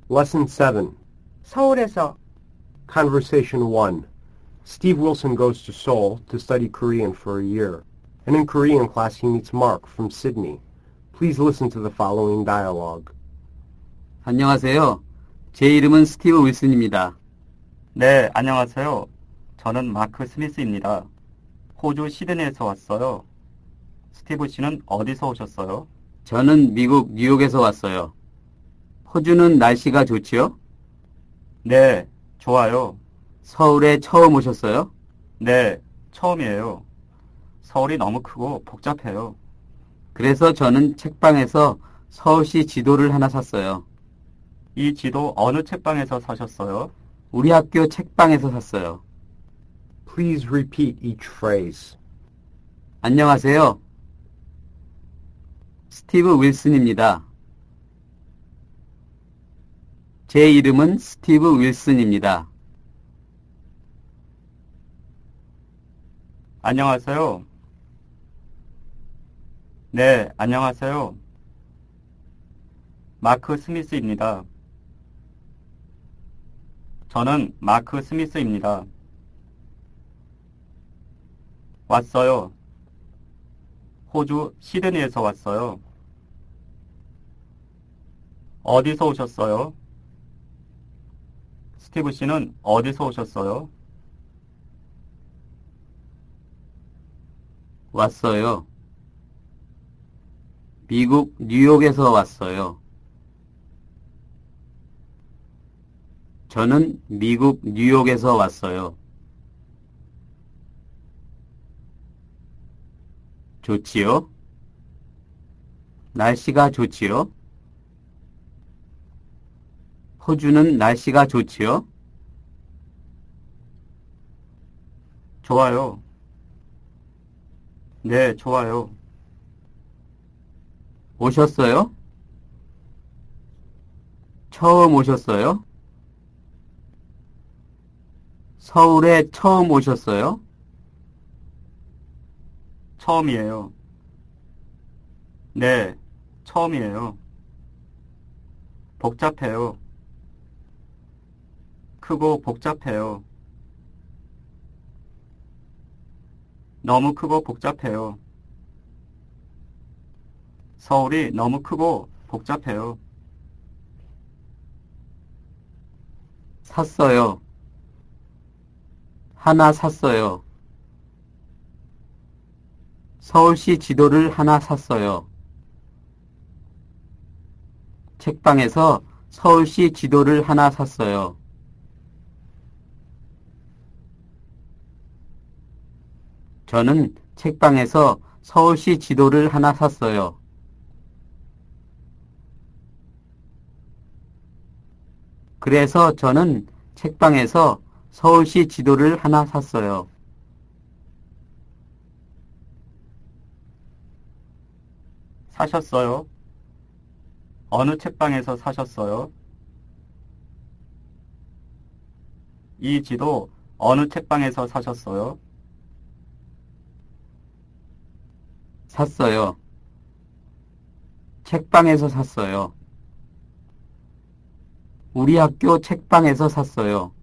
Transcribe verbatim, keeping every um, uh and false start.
Lesson seven. 서울에서. Conversation one. Steve Wilson goes to Seoul to study Korean for a year. And in Korean class he meets Mark from Sydney. Please listen to the following dialogue. 안녕하세요. 제 이름은 스티브 윌슨입니다. 네, 안녕하세요. 저는 마크 스미스입니다. 호주 시드니에서 왔어요. 스티브 씨는 어디서 오셨어요? 저는 미국 뉴욕에서 왔어요. 호주는 날씨가 좋지요? 네, 좋아요. 서울에 처음 오셨어요? 네, 처음이에요. 서울이 너무 크고 복잡해요. 그래서 저는 책방에서 서울시 지도를 하나 샀어요. 이 지도 어느 책방에서 사셨어요? 우리 학교 책방에서 샀어요. Please repeat each phrase. 안녕하세요. 스티브 윌슨입니다. 제 이름은 스티브 윌슨입니다. 안녕하세요. 네, 안녕하세요. 마크 스미스입니다. 저는 마크 스미스입니다. 왔어요. 호주 시드니에서 왔어요. 어디서 오셨어요? 스티브 씨는 어디서 오셨어요? 왔어요. 미국 뉴욕에서 왔어요. 저는 미국 뉴욕에서 왔어요. 좋지요? 날씨가 좋지요? 호주는 날씨가 좋지요? 좋아요. 네, 좋아요. 오셨어요? 처음 오셨어요? 서울에 처음 오셨어요? 처음이에요. 네, 처음이에요. 복잡해요. 크고 복잡해요. 너무 크고 복잡해요. 서울이 너무 크고 복잡해요. 샀어요. 하나 샀어요. 서울시 지도를 하나 샀어요. 책방에서 서울시 지도를 하나 샀어요. 저는 책방에서 서울시 지도를 하나 샀어요. 그래서 저는 책방에서 서울시 지도를 하나 샀어요. 사셨어요? 어느 책방에서 사셨어요? 이 지도 어느 책방에서 사셨어요? 샀어요. 책방에서 샀어요. 우리 학교 책방에서 샀어요.